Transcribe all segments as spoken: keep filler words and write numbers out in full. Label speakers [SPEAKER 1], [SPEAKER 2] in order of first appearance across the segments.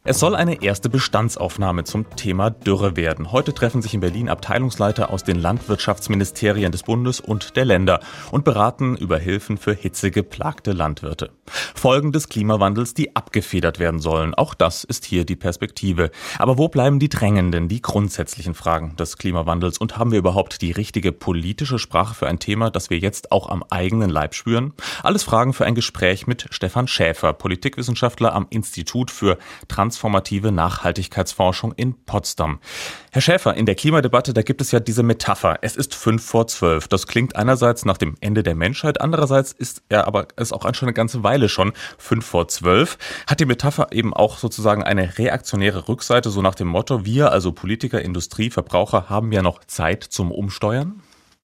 [SPEAKER 1] Es soll eine erste Bestandsaufnahme zum Thema Dürre werden. Heute treffen sich in Berlin Abteilungsleiter aus den Landwirtschaftsministerien des Bundes und der Länder und beraten über Hilfen für hitzegeplagte Landwirte. Folgen des Klimawandels, die abgefedert werden sollen. Auch das ist hier die Perspektive. Aber wo bleiben die drängenden, die grundsätzlichen Fragen des Klimawandels? Und haben wir überhaupt die richtige politische Sprache für ein Thema, das wir jetzt auch am eigenen Leib spüren? Alles Fragen für ein Gespräch mit Stefan Schäfer, Politikwissenschaftler am Institut für transformative Nachhaltigkeitsforschung in Potsdam. Herr Schäfer, in der Klimadebatte, da gibt es ja diese Metapher. Es ist fünf vor zwölf. Das klingt einerseits nach dem Ende der Menschheit, andererseits ist er aber ist auch schon eine ganze Weile schon fünf vor zwölf. Hat die Metapher eben auch sozusagen eine reaktionäre Rückseite, so nach dem Motto, wir, also Politiker, Industrie, Verbraucher, haben ja noch Zeit zum Umsteuern?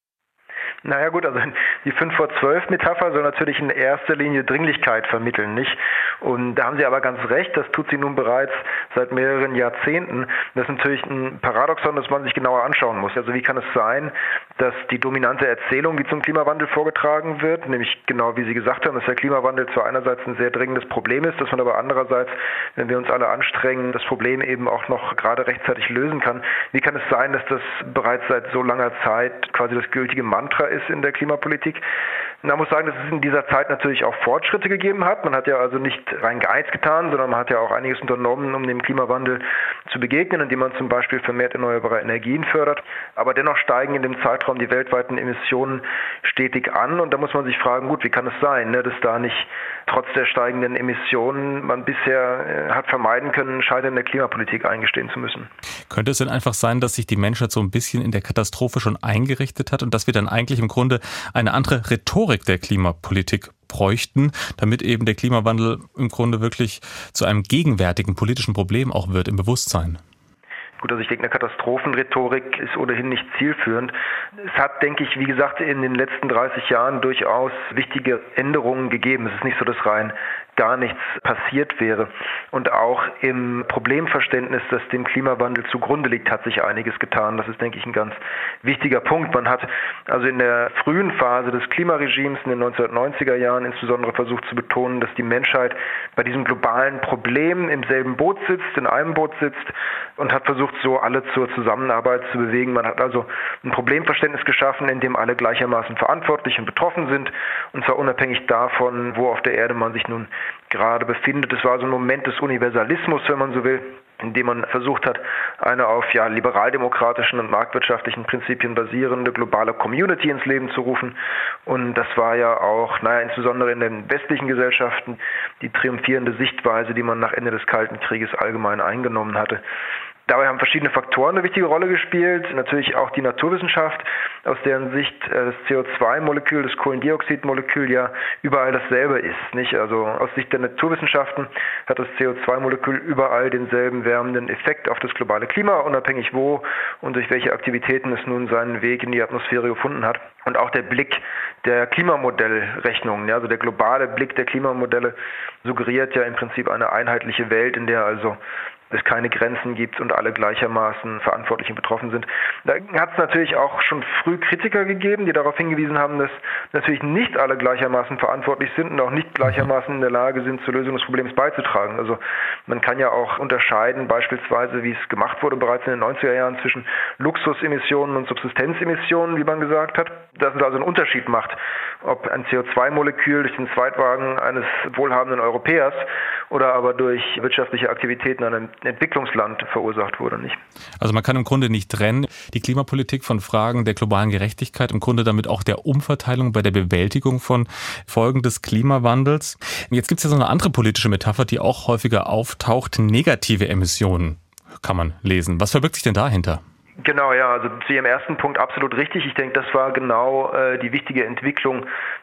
[SPEAKER 2] Naja gut, also die fünf vor zwölf Metapher soll natürlich in erster Linie Dringlichkeit vermitteln, nicht? Und da haben Sie aber ganz recht, das tut sie nun bereits seit mehreren Jahrzehnten. Das ist natürlich ein Paradoxon, das man sich genauer anschauen muss. Also wie kann es sein, dass die dominante Erzählung, die zum Klimawandel vorgetragen wird, nämlich genau wie Sie gesagt haben, dass der Klimawandel zwar einerseits ein sehr dringendes Problem ist, dass man aber andererseits, wenn wir uns alle anstrengen, das Problem eben auch noch gerade rechtzeitig lösen kann. Wie kann es sein, dass das bereits seit so langer Zeit quasi das gültige Mantra ist in der Klimapolitik? Man muss sagen, dass es in dieser Zeit natürlich auch Fortschritte gegeben hat. Man hat ja also nicht rein gar nichts getan, sondern man hat ja auch einiges unternommen, um dem Klimawandel zu begegnen, indem man zum Beispiel vermehrt erneuerbare Energien fördert. Aber dennoch steigen in dem Zeitraum die weltweiten Emissionen stetig an. Und da muss man sich fragen, gut, wie kann es sein, ne, dass da nicht trotz der steigenden Emissionen man bisher äh, hat vermeiden können, Scheitern der Klimapolitik eingestehen zu müssen.
[SPEAKER 1] Könnte es denn einfach sein, dass sich die Menschheit so ein bisschen in der Katastrophe schon eingerichtet hat und dass wir dann eigentlich im Grunde eine andere Rhetorik der Klimapolitik bräuchten, damit eben der Klimawandel im Grunde wirklich zu einem gegenwärtigen politischen Problem auch wird im Bewusstsein?
[SPEAKER 2] Gut, also ich denke, eine Katastrophenrhetorik ist ohnehin nicht zielführend. Es hat, denke ich, wie gesagt, in den letzten dreißig Jahren durchaus wichtige Änderungen gegeben. Es ist nicht so, dass rein gar nichts passiert wäre. Und auch im Problemverständnis, das dem Klimawandel zugrunde liegt, hat sich einiges getan. Das ist, denke ich, ein ganz wichtiger Punkt. Man hat also in der frühen Phase des Klimaregimes in den neunzehnhundertneunziger Jahren insbesondere versucht zu betonen, dass die Menschheit bei diesem globalen Problem im selben Boot sitzt, in einem Boot sitzt und hat versucht, so alle zur Zusammenarbeit zu bewegen. Man hat also ein Problemverständnis geschaffen, in dem alle gleichermaßen verantwortlich und betroffen sind, und zwar unabhängig davon, wo auf der Erde man sich nun gerade befindet. Es war so ein Moment des Universalismus, wenn man so will, indem man versucht hat, eine auf ja liberaldemokratischen und marktwirtschaftlichen Prinzipien basierende globale Community ins Leben zu rufen. Und das war ja auch, naja, insbesondere in den westlichen Gesellschaften die triumphierende Sichtweise, die man nach Ende des Kalten Krieges allgemein eingenommen hatte. Dabei haben verschiedene Faktoren eine wichtige Rolle gespielt. Natürlich auch die Naturwissenschaft, aus deren Sicht das C O zwei Molekül, das Kohlendioxid-Molekül ja überall dasselbe ist, nicht? Also aus Sicht der Naturwissenschaften hat das C O zwei Molekül überall denselben wärmenden Effekt auf das globale Klima, unabhängig wo und durch welche Aktivitäten es nun seinen Weg in die Atmosphäre gefunden hat. Und auch der Blick der Klimamodellrechnungen, ja, also der globale Blick der Klimamodelle suggeriert ja im Prinzip eine einheitliche Welt, in der also es keine Grenzen gibt und alle gleichermaßen verantwortlich und betroffen sind. Da hat es natürlich auch schon früh Kritiker gegeben, die darauf hingewiesen haben, dass natürlich nicht alle gleichermaßen verantwortlich sind und auch nicht gleichermaßen in der Lage sind, zur Lösung des Problems beizutragen. Also man kann ja auch unterscheiden, beispielsweise, wie es gemacht wurde bereits in den neunziger Jahren, zwischen Luxusemissionen und Subsistenzemissionen, wie man gesagt hat. Dass es also einen Unterschied macht, ob ein C O zwei Molekül durch den Zweitwagen eines wohlhabenden Europäers oder aber durch wirtschaftliche Aktivitäten in einem Entwicklungsland verursacht wurde, nicht?
[SPEAKER 1] Also man kann im Grunde nicht trennen, die Klimapolitik von Fragen der globalen Gerechtigkeit, im Grunde damit auch der Umverteilung bei der Bewältigung von Folgen des Klimawandels. Jetzt gibt es ja so eine andere politische Metapher, die auch häufiger auftaucht, negative Emissionen kann man lesen. Was verbirgt sich denn dahinter?
[SPEAKER 2] Genau, ja, also zu Ihrem ersten Punkt absolut richtig. Ich denke, das war genau äh, die wichtige Entwicklung,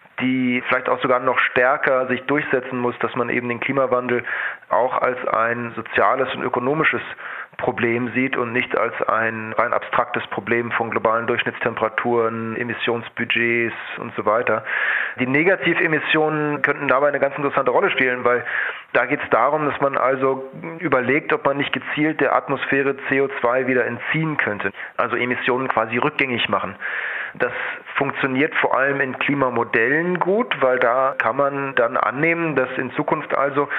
[SPEAKER 2] die vielleicht auch sogar noch stärker sich durchsetzen muss, dass man eben den Klimawandel auch als ein soziales und ökonomisches Problem sieht und nicht als ein rein abstraktes Problem von globalen Durchschnittstemperaturen, Emissionsbudgets und so weiter. Die Negativemissionen könnten dabei eine ganz interessante Rolle spielen, weil da geht es darum, dass man also überlegt, ob man nicht gezielt der Atmosphäre C O zwei wieder entziehen könnte, also Emissionen quasi rückgängig machen. Das funktioniert vor allem in Klimamodellen gut, weil da kann man dann annehmen, dass in Zukunft also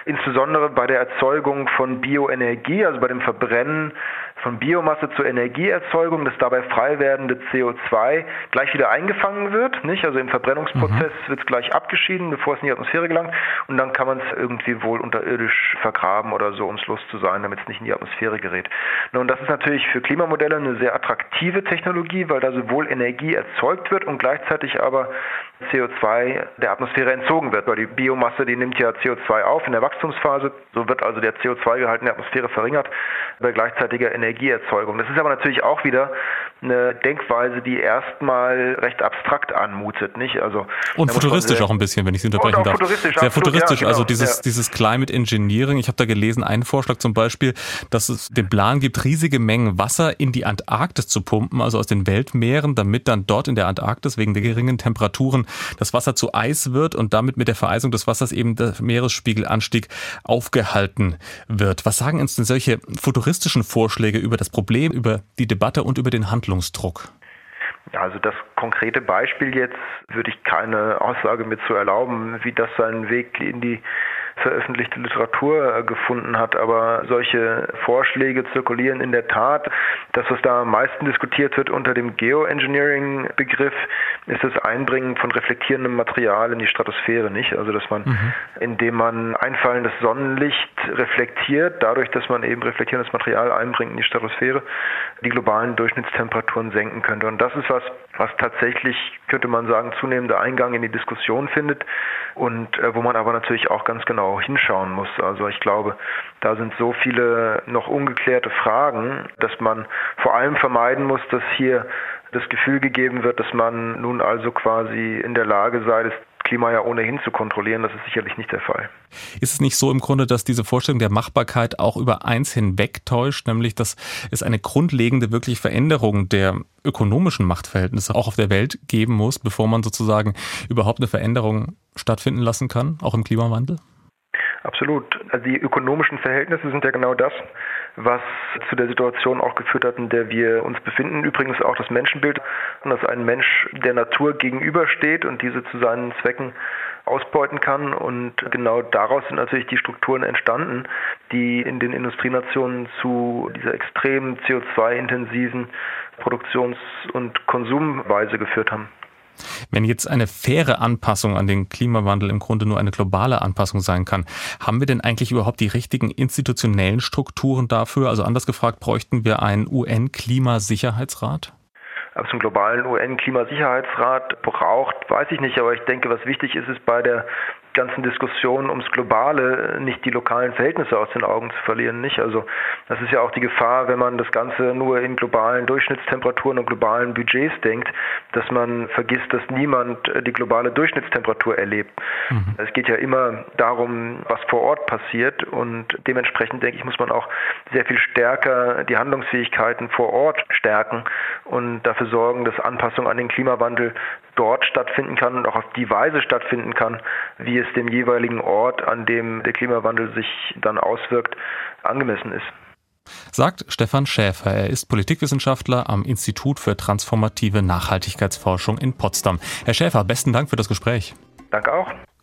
[SPEAKER 2] insbesondere bei der Erzeugung von Bioenergie, also bei dem Verbrennen von Biomasse zur Energieerzeugung, das dabei frei werdende C O zwei gleich wieder eingefangen wird, nicht? Also im Verbrennungsprozess mhm. wird es gleich abgeschieden, bevor es in die Atmosphäre gelangt, und dann kann man es irgendwie wohl unterirdisch vergraben oder so, um es loszusagen, damit es nicht in die Atmosphäre gerät. Und das ist natürlich für Klimamodelle eine sehr attraktive Technologie, weil da sowohl Energie erzeugt wird und gleichzeitig aber C O zwei der Atmosphäre entzogen wird, weil die Biomasse, die nimmt ja C O zwei auf in der Wachstumsphase, so wird also der C O zwei Gehalt in der Atmosphäre verringert bei gleichzeitiger Energieerzeugung. Das ist aber natürlich auch wieder eine Denkweise, die erstmal recht abstrakt anmutet, nicht? Also
[SPEAKER 1] und futuristisch auch ein bisschen, wenn ich Sie unterbrechen darf.
[SPEAKER 2] Futuristisch,
[SPEAKER 1] sehr
[SPEAKER 2] absolut,
[SPEAKER 1] futuristisch,
[SPEAKER 2] ja, genau,
[SPEAKER 1] also dieses,
[SPEAKER 2] ja.
[SPEAKER 1] dieses Climate Engineering. Ich habe da gelesen, einen Vorschlag zum Beispiel, dass es den Plan gibt, riesige Mengen Wasser in die Antarktis zu pumpen, also aus den Weltmeeren, damit dann dort in der Antarktis wegen der geringen Temperaturen das Wasser zu Eis wird und damit mit der Vereisung des Wassers eben der Meeresspiegelanstieg aufgehalten wird. Was sagen uns denn solche futuristischen Vorschläge über das Problem, über die Debatte und über den Handlungsdruck?
[SPEAKER 2] Ja, also das konkrete Beispiel jetzt würde ich keine Aussage mit zu erlauben, wie das seinen Weg in die veröffentlichte Literatur gefunden hat, aber solche Vorschläge zirkulieren in der Tat. Das, was da am meisten diskutiert wird unter dem Geoengineering-Begriff, ist das Einbringen von reflektierendem Material in die Stratosphäre, nicht? Also, dass man, mhm. indem man einfallendes Sonnenlicht reflektiert, dadurch, dass man eben reflektierendes Material einbringt in die Stratosphäre, die globalen Durchschnittstemperaturen senken könnte. Und das ist was, was tatsächlich, könnte man sagen, zunehmender Eingang in die Diskussion findet und äh, wo man aber natürlich auch ganz genau hinschauen muss. Also ich glaube, da sind so viele noch ungeklärte Fragen, dass man vor allem vermeiden muss, dass hier das Gefühl gegeben wird, dass man nun also quasi in der Lage sei, das Klima ja ohnehin zu kontrollieren. Das ist sicherlich nicht der Fall.
[SPEAKER 1] Ist es nicht so im Grunde, dass diese Vorstellung der Machbarkeit auch über eins hinwegtäuscht, nämlich dass es eine grundlegende wirklich Veränderung der ökonomischen Machtverhältnisse auch auf der Welt geben muss, bevor man sozusagen überhaupt eine Veränderung stattfinden lassen kann, auch im Klimawandel?
[SPEAKER 2] Absolut. Also die ökonomischen Verhältnisse sind ja genau das, was zu der Situation auch geführt hat, in der wir uns befinden. Übrigens auch das Menschenbild, dass ein Mensch der Natur gegenübersteht und diese zu seinen Zwecken ausbeuten kann. Und genau daraus sind natürlich die Strukturen entstanden, die in den Industrienationen zu dieser extrem C O zwei intensiven Produktions- und Konsumweise geführt haben.
[SPEAKER 1] Wenn jetzt eine faire Anpassung an den Klimawandel im Grunde nur eine globale Anpassung sein kann, haben wir denn eigentlich überhaupt die richtigen institutionellen Strukturen dafür? Also anders gefragt, bräuchten wir einen U N-Klimasicherheitsrat?
[SPEAKER 2] Ob es einen globalen U N-Klimasicherheitsrat braucht, weiß ich nicht. Aber ich denke, was wichtig ist, ist bei der ganzen Diskussion ums Globale nicht die lokalen Verhältnisse aus den Augen zu verlieren, nicht? Also das ist ja auch die Gefahr, wenn man das Ganze nur in globalen Durchschnittstemperaturen und globalen Budgets denkt, dass man vergisst, dass niemand die globale Durchschnittstemperatur erlebt. Mhm. Es geht ja immer darum, was vor Ort passiert, und dementsprechend, denke ich, muss man auch sehr viel stärker die Handlungsfähigkeiten vor Ort stärken und dafür sorgen, dass Anpassung an den Klimawandel dort stattfinden kann und auch auf die Weise stattfinden kann, wie es dem jeweiligen Ort, an dem der Klimawandel sich dann auswirkt, angemessen ist.
[SPEAKER 1] Sagt Stefan Schäfer. Er ist Politikwissenschaftler am Institut für transformative Nachhaltigkeitsforschung in Potsdam. Herr Schäfer, besten Dank für das Gespräch.
[SPEAKER 2] Danke auch.